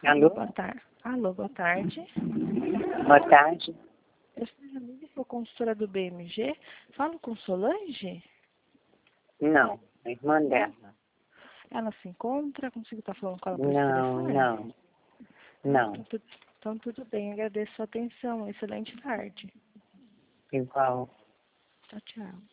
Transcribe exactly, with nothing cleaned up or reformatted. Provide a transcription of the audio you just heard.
Alô? Boa tarde. Alô, boa tarde. Boa tarde. Eu sou a Jamile, sou consultora do B M G. Falo com Solange? Não, a irmã dela. Ela se encontra? Consigo estar falando com ela por Não, telefone? não, não. Então, tudo, então, tudo bem. Agradeço a atenção. Excelente tarde. Igual. Tchau, tchau.